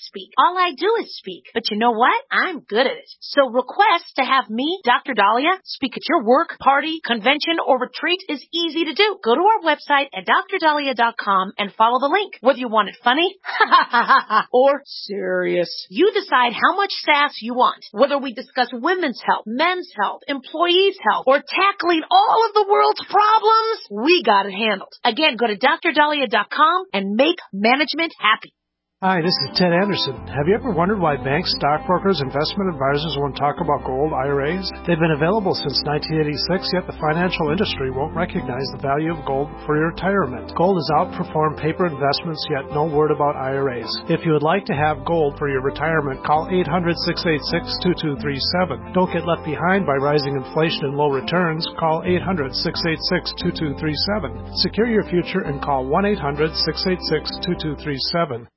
speak. All I do is speak. But you know what? I'm good at it. So request to have me, Doctor Dahlia, speak at your work, party, convention, or retreat is easy to do. Go to our website at D R dahlia dot com and follow the link. Whether you want it funny or serious, you decide how much sass you want. Whether we discuss women's health, men's health, employees' health, or tackling all of the world's problems, we got it handled. Again, go to D R dahlia dot com and make management happy. Hi, this is Ted Anderson. Have you ever wondered why banks, stockbrokers, investment advisors won't talk about gold I R As? They've been available since nineteen eighty-six, yet the financial industry won't recognize the value of gold for your retirement. Gold has outperformed paper investments, yet no word about I R As. If you would like to have gold for your retirement, call eight hundred, six eight six, two two three seven. Don't get left behind by rising inflation and low returns. Call eight hundred, six eight six, two two three seven. Secure your future and call one eight hundred, six eight six, two two three seven.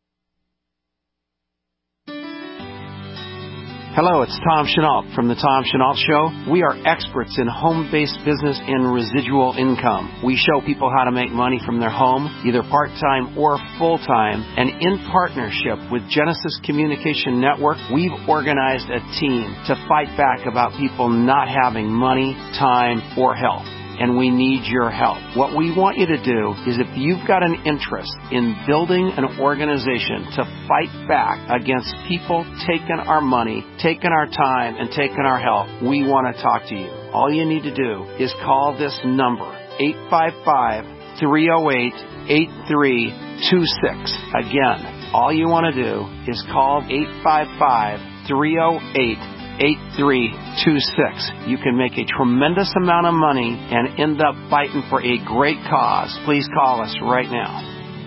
Hello, it's Tom Chenault from The Tom Chenault Show. We are experts in home-based business and residual income. We show people how to make money from their home, either part-time or full-time. And in partnership with Genesis Communication Network, we've organized a team to fight back about people not having money, time, or health. And we need your help. What we want you to do is if you've got an interest in building an organization to fight back against people taking our money, taking our time, and taking our health, we want to talk to you. All you need to do is call this number, eight five five, three oh eight, eight three two six. Again, all you want to do is call eight five five, three oh eight, eight three two six. You can make a tremendous amount of money and end up fighting for a great cause. Please call us right now.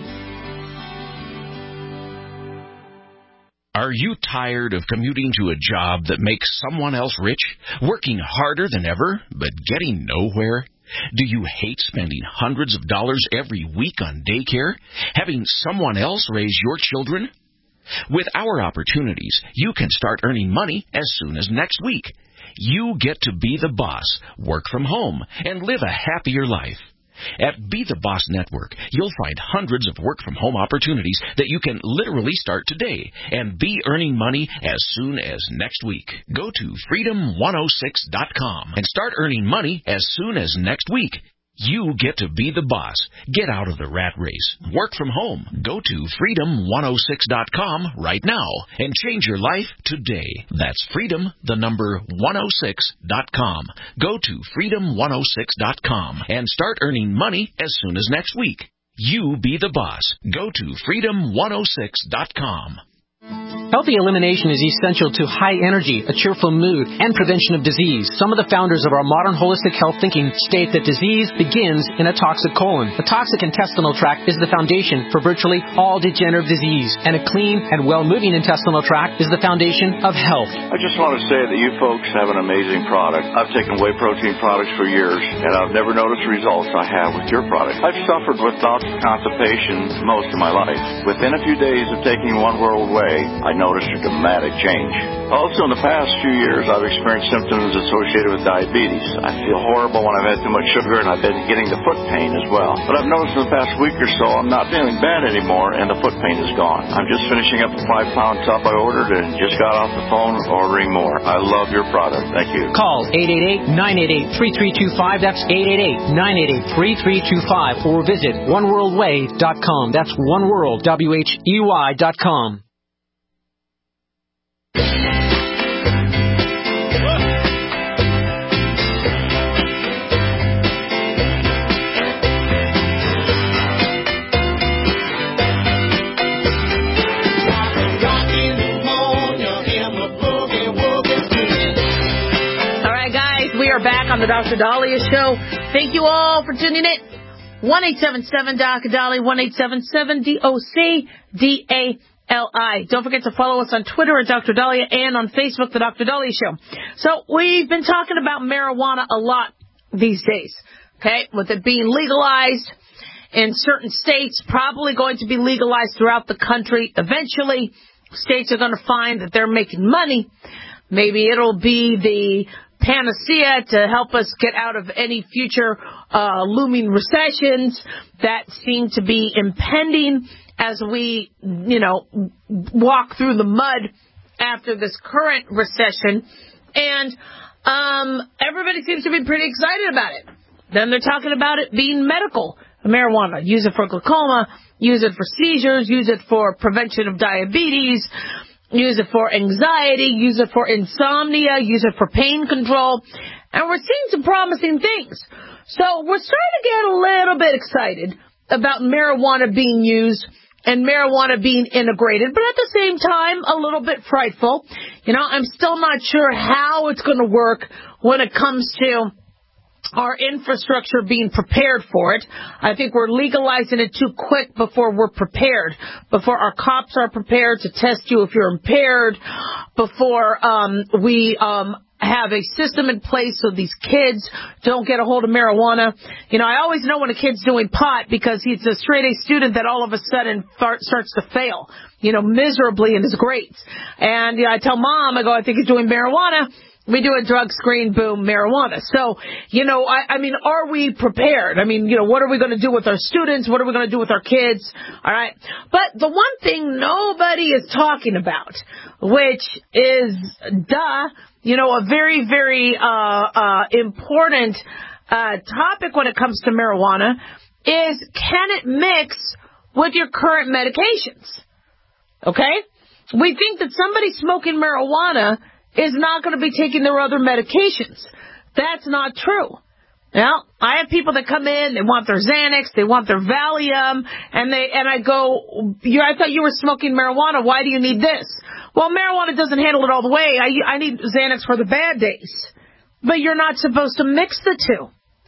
Are you tired of commuting to a job that makes someone else rich, working harder than ever, but getting nowhere? Do you hate spending hundreds of dollars every week on daycare, having someone else raise your children? With our opportunities, you can start earning money as soon as next week. You get to be the boss, work from home, and live a happier life. At Be the Boss Network, you'll find hundreds of work-from-home opportunities that you can literally start today and be earning money as soon as next week. Go to freedom one oh six dot com and start earning money as soon as next week. You get to be the boss. Get out of the rat race. Work from home. Go to freedom one oh six dot com right now and change your life today. That's freedom, the number one oh six dot com. Go to freedom one oh six dot com and start earning money as soon as next week. You be the boss. Go to freedom one oh six dot com. Healthy elimination is essential to high energy, a cheerful mood, and prevention of disease. Some of the founders of our modern holistic health thinking state that disease begins in a toxic colon. The toxic intestinal tract is the foundation for virtually all degenerative disease, and a clean and well-moving intestinal tract is the foundation of health. I just want to say that you folks have an amazing product. I've taken whey protein products for years, and I've never noticed results I have with your product. I've suffered with bouts of constipation most of my life. Within a few days of taking One World Whey, I noticed a dramatic change. Also, in the past few years, I've experienced symptoms associated with diabetes. I feel horrible when I've had too much sugar, and I've been getting the foot pain as well. But I've noticed in the past week or so, I'm not feeling bad anymore, and the foot pain is gone. I'm just finishing up the five-pound tub I ordered and just got off the phone ordering more. I love your product. Thank you. Call eight eight eight, nine eight eight, three three two five. That's eight eight eight, nine eight eight, three three two five. Or visit one world way dot com. That's oneworld, W H E Y dot com. Back on the Doctor Dahlia Show. Thank you all for tuning in. one eight seven seven D O C Dahlia, one eight seven seven D O C D A L I. Don't forget to follow us on Twitter at Doctor Dahlia and on Facebook, The Doctor Dahlia Show. So we've been talking about marijuana a lot these days, okay, with it being legalized in certain states, probably going to be legalized throughout the country. Eventually, states are going to find that they're making money. Maybe it'll be the panacea to help us get out of any future uh, looming recessions that seem to be impending as we, you know, walk through the mud after this current recession. And um, everybody seems to be pretty excited about it. Then they're talking about it being medical marijuana. Use it for glaucoma, use it for seizures, use it for prevention of diabetes, use it for anxiety, use it for insomnia, use it for pain control. And we're seeing some promising things. So we're starting to get a little bit excited about marijuana being used and marijuana being integrated, but at the same time, a little bit frightful. You know, I'm still not sure how it's going to work when it comes to our infrastructure being prepared for it. I think we're legalizing it too quick before we're prepared, before our cops are prepared to test you if you're impaired, before um, we um, have a system in place so these kids don't get a hold of marijuana. You know, I always know when a kid's doing pot because he's a straight-A student that all of a sudden fart, starts to fail, you know, miserably in his grades. And you know, I tell Mom, I go, I think he's doing marijuana. We do a drug screen, boom, marijuana. So, you know, I, I mean, are we prepared? I mean, you know, what are we going to do with our students? What are we going to do with our kids? All right. But the one thing nobody is talking about, which is, duh, you know, a very, very uh, uh, important uh, topic when it comes to marijuana is, can it mix with your current medications? Okay? We think that somebody smoking marijuana is not going to be taking their other medications. That's not true. Now, I have people that come in, they want their Xanax, they want their Valium, and they and I go, you, I thought you were smoking marijuana, why do you need this? Well, marijuana doesn't handle it all the way. I, I need Xanax for the bad days. But you're not supposed to mix the two.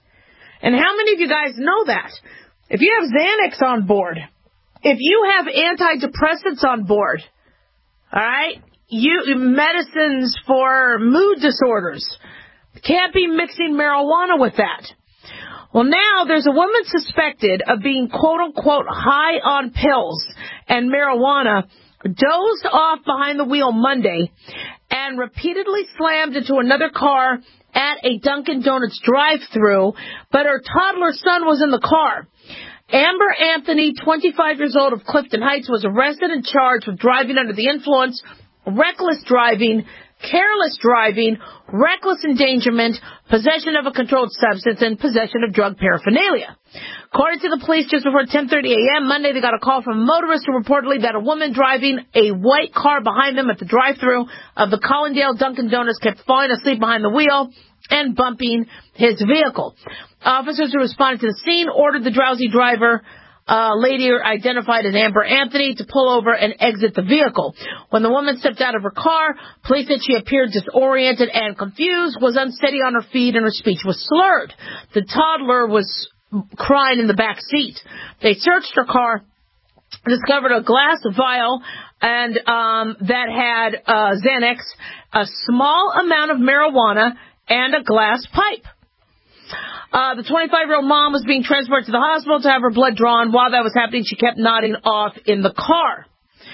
And how many of you guys know that? If you have Xanax on board, if you have antidepressants on board, all right, You medicines for mood disorders, can't be mixing marijuana with that. Well, now there's a woman suspected of being quote-unquote high on pills and marijuana, dozed off behind the wheel Monday and repeatedly slammed into another car at a Dunkin' Donuts drive-thru, but her toddler son was in the car. Amber Anthony, twenty-five years old, of Clifton Heights, was arrested and charged with driving under the influence, reckless driving, careless driving, reckless endangerment, possession of a controlled substance, and possession of drug paraphernalia. According to the police, just before ten thirty a.m. Monday, they got a call from a motorist who reportedly that a woman driving a white car behind them at the drive-thru of the Collindale Dunkin' Donuts kept falling asleep behind the wheel and bumping his vehicle. Officers who responded to the scene ordered the drowsy driver, Uh, lady identified as Amber Anthony, to pull over and exit the vehicle. When the woman stepped out of her car, police said she appeared disoriented and confused, was unsteady on her feet, and her speech was slurred. The toddler was crying in the back seat. They searched her car, discovered a glass vial and um, that had uh, Xanax, a small amount of marijuana, and a glass pipe. Uh, the twenty-five-year-old mom was being transported to the hospital to have her blood drawn. While that was happening, she kept nodding off in the car.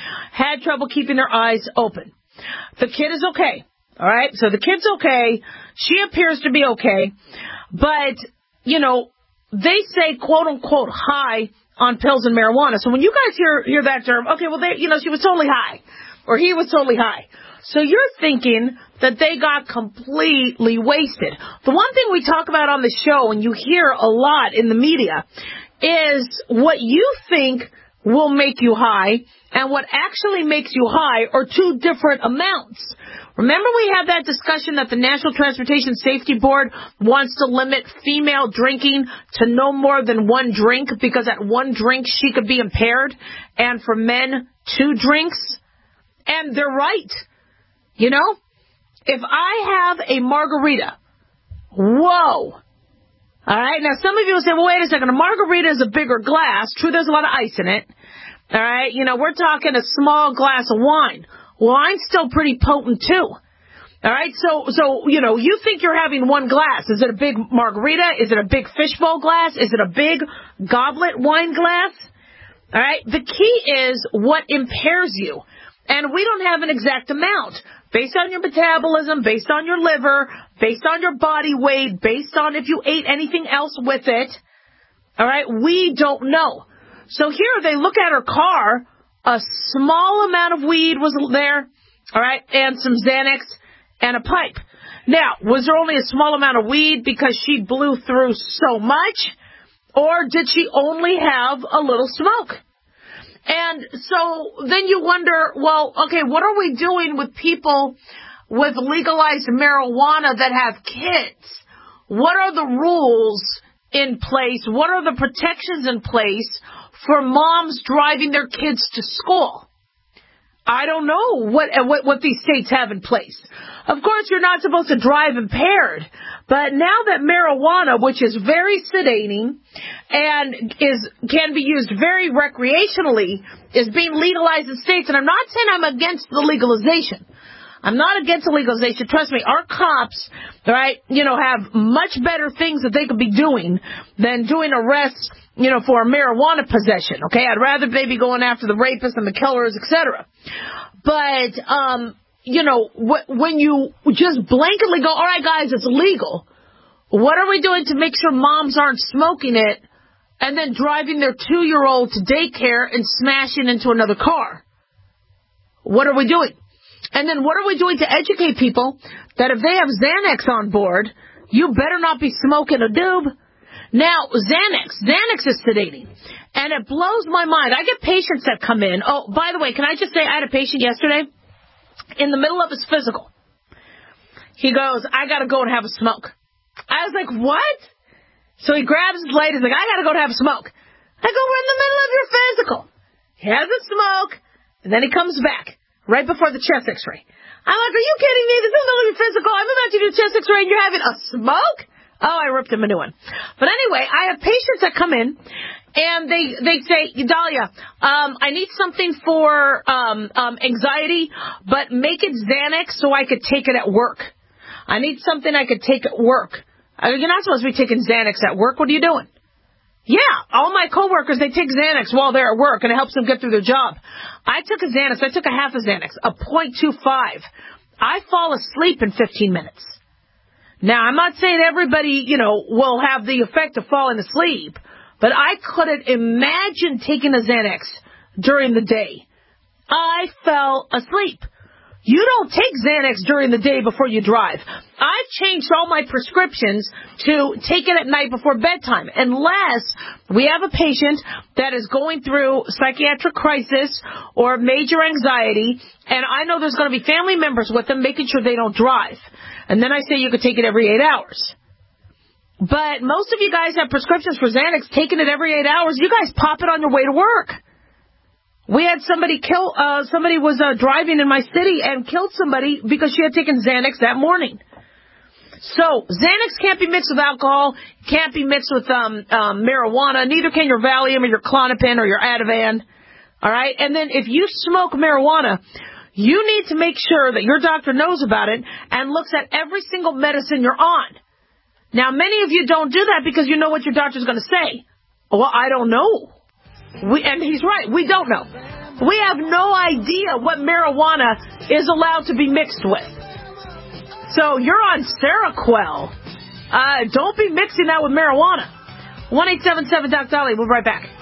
Had trouble keeping her eyes open. The kid is okay. All right? So the kid's okay. She appears to be okay. But, you know, they say, quote-unquote, high on pills and marijuana. So when you guys hear hear that term, okay, well, they, you know, she was totally high. Or he was totally high. So you're thinking that they got completely wasted. The one thing we talk about on the show, and you hear a lot in the media, is what you think will make you high and what actually makes you high are two different amounts. Remember we had that discussion that the National Transportation Safety Board wants to limit female drinking to no more than one drink because at one drink she could be impaired, and for men, two drinks? And they're right. You know, if I have a margarita, whoa. All right. Now, some of you will say, well, wait a second. A margarita is a bigger glass. True, there's a lot of ice in it. All right. You know, we're talking a small glass of wine. Wine's still pretty potent, too. All right. So, so you know, you think you're having one glass. Is it a big margarita? Is it a big fishbowl glass? Is it a big goblet wine glass? All right. The key is what impairs you. And we don't have an exact amount. Based on your metabolism, based on your liver, based on your body weight, based on if you ate anything else with it, all right, we don't know. So here they look at her car. A small amount of weed was there, all right, and some Xanax and a pipe. Now, was there only a small amount of weed because she blew through so much, or did she only have a little smoke? And so then you wonder, well, okay, what are we doing with people with legalized marijuana that have kids? What are the rules in place? What are the protections in place for moms driving their kids to school? I don't know what, what what these states have in place. Of course, you're not supposed to drive impaired, but now that marijuana, which is very sedating and is can be used very recreationally, is being legalized in states, and I'm not saying I'm against the legalization. I'm not against the legalization. Trust me, our cops, right, you know, have much better things that they could be doing than doing arrests, you know, for marijuana possession, okay? I'd rather they be going after the rapists and the killers, et cetera. But, um, you know, wh- when you just blanketly go, all right, guys, it's legal, what are we doing to make sure moms aren't smoking it and then driving their two-year-old to daycare and smashing into another car? What are we doing? And then what are we doing to educate people that if they have Xanax on board, you better not be smoking a doob? Now, Xanax. Xanax is sedating. And it blows my mind. I get patients that come in. Oh, by the way, can I just say I had a patient yesterday in the middle of his physical. He goes, I got to go and have a smoke. I was like, what? So he grabs his light. He's like, I got to go and have a smoke. I go, we're in the middle of your physical. He has a smoke, and then he comes back. Right before the chest x-ray. I'm like, are you kidding me? This is a little physical. I'm about to do a chest x-ray and you're having a smoke? Oh, I ripped him a new one. But anyway, I have patients that come in and they, they say, Dahlia, um, I need something for, um, um, anxiety, but make it Xanax so I could take it at work. I need something I could take at work. I mean, you're not supposed to be taking Xanax at work. What are you doing? Yeah, all my coworkers, they take Xanax while they're at work, and it helps them get through their job. I took a Xanax. I took a half a Xanax, a point two five. I fall asleep in fifteen minutes. Now, I'm not saying everybody, you know, will have the effect of falling asleep, but I couldn't imagine taking a Xanax during the day. I fell asleep. You don't take Xanax during the day before you drive. I've changed all my prescriptions to take it at night before bedtime, unless we have a patient that is going through psychiatric crisis or major anxiety, and I know there's going to be family members with them making sure they don't drive. And then I say you could take it every eight hours. But most of you guys have prescriptions for Xanax, taking it every eight hours. You guys pop it on your way to work. We had somebody kill, uh, somebody was uh, driving in my city and killed somebody because she had taken Xanax that morning. So, Xanax can't be mixed with alcohol, can't be mixed with um, um, marijuana, neither can your Valium or your Klonopin or your Ativan. All right? And then if you smoke marijuana, you need to make sure that your doctor knows about it and looks at every single medicine you're on. Now, many of you don't do that because you know what your doctor's going to say. Well, I don't know. We, and he's right, we don't know. We have no idea what marijuana is allowed to be mixed with. So you're on Seroquel. Uh, don't be mixing that with marijuana. one eight seven seven Doc Dolly. We'll be right back.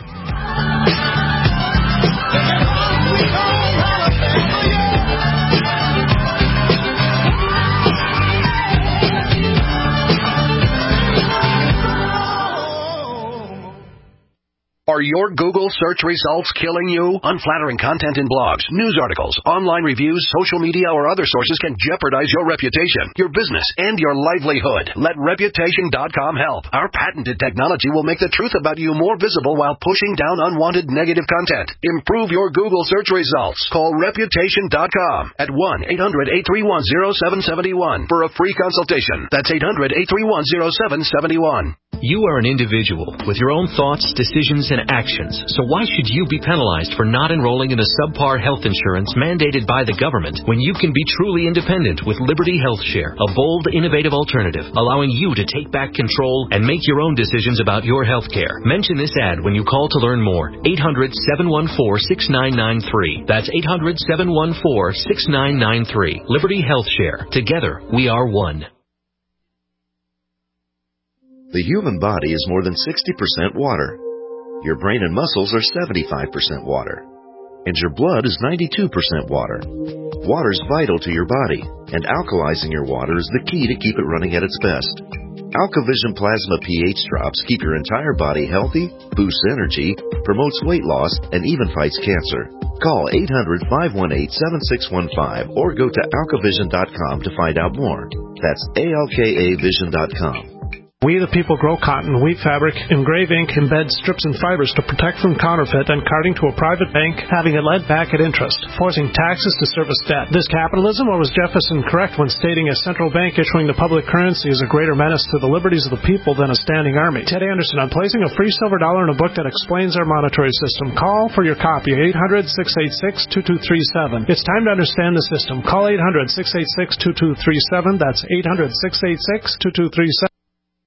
Are your Google search results killing you? Unflattering content in blogs, news articles, online reviews, social media, or other sources can jeopardize your reputation, your business, and your livelihood. Let Reputation dot com help. Our patented technology will make the truth about you more visible while pushing down unwanted negative content. Improve your Google search results. Call Reputation dot com at one eight hundred eight three one oh seven seven one for a free consultation. That's eight hundred eight three one oh seven seven one. You are an individual with your own thoughts, decisions, and actions, so why should you be penalized for not enrolling in a subpar health insurance mandated by the government when you can be truly independent with Liberty Health Share, a bold, innovative alternative allowing you to take back control and make your own decisions about your health care? Mention this ad when you call to learn more. eight hundred seven one four six nine nine three. That's eight hundred seven one four six nine nine three. Liberty Health Share. Together, we are one. The human body is more than sixty percent water. Your brain and muscles are seventy-five percent water. And your blood is ninety-two percent water. Water is vital to your body, and alkalizing your water is the key to keep it running at its best. AlkaVision Plasma pH drops keep your entire body healthy, boosts energy, promotes weight loss, and even fights cancer. Call eight hundred, five one eight, seven six one five or go to alkavision dot com to find out more. That's A L K A vision dot com. We the people grow cotton, weave fabric, engrave ink, embed strips and fibers to protect from counterfeit and carting to a private bank, having it led back at interest, forcing taxes to service debt. This capitalism, or was Jefferson correct when stating a central bank issuing the public currency is a greater menace to the liberties of the people than a standing army? Ted Anderson, I'm placing a free silver dollar in a book that explains our monetary system. Call for your copy, eight hundred, six eight six, two two three seven. It's time to understand the system. Call eight hundred, six eight six, two two three seven. That's eight hundred, six eight six, two two three seven.